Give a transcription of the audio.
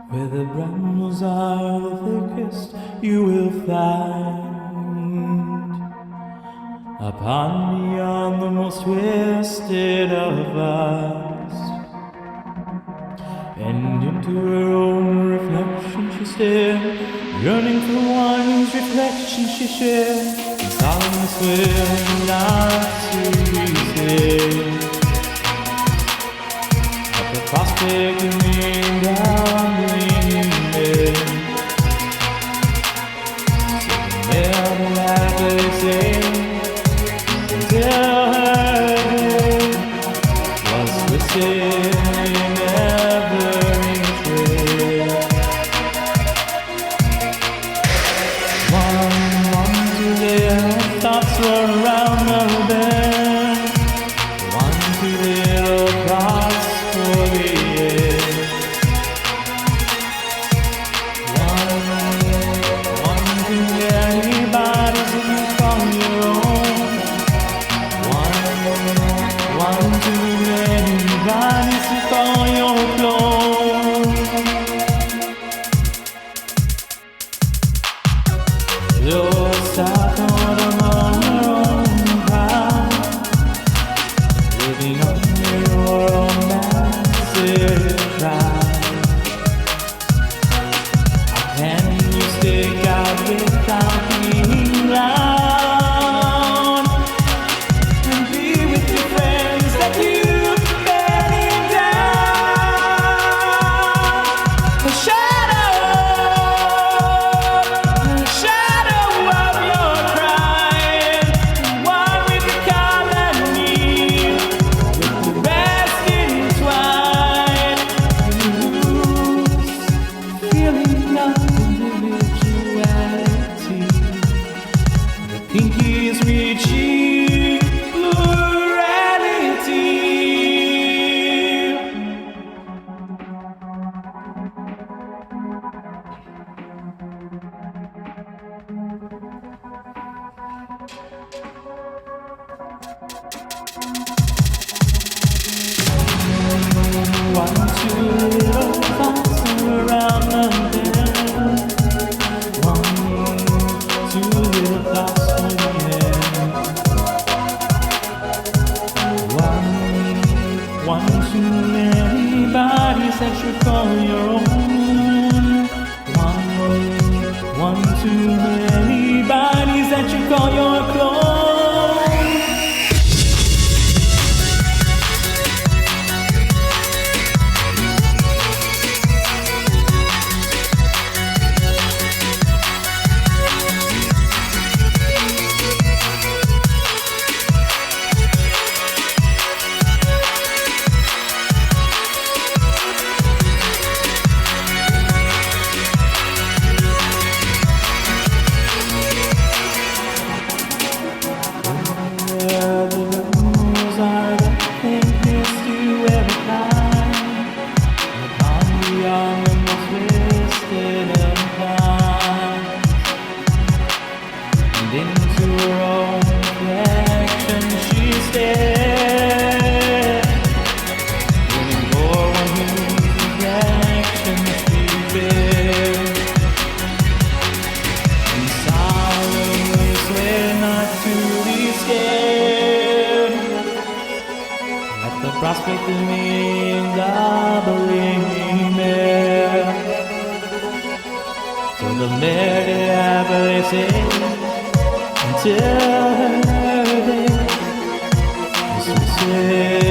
Where the brambles are the thickest, you will find upon beyond the most twisted of us. And into her own reflection she stared, yearning for one whose reflection she shared. And solemnly swearing not to resist at the prospect of being gambling in. So never have they say until her head was twisted in every thread. One to their thoughts were around the bend, one to little cross for the end. One to anybody's who you call your own. One too many bodies to call your clone. You're stuck on your own ground, living under your own massive crowd. How can you stick out without being loud? And be with your friends that you bedding down. The shadow of your crying, one with the colony, with the rest entwined. You lose feeling of individuality. The pinkies reaching plurality. One, two little thoughts around the bend. One, two little thoughts for the end. One too many bodies that you call your own. One too many bodies that you call your clone. Into her own reflection she stared, looking for one whose reflection she read. And solemnly swear not to be scared at the prospect of being doubling there. So the murder happily say until her day is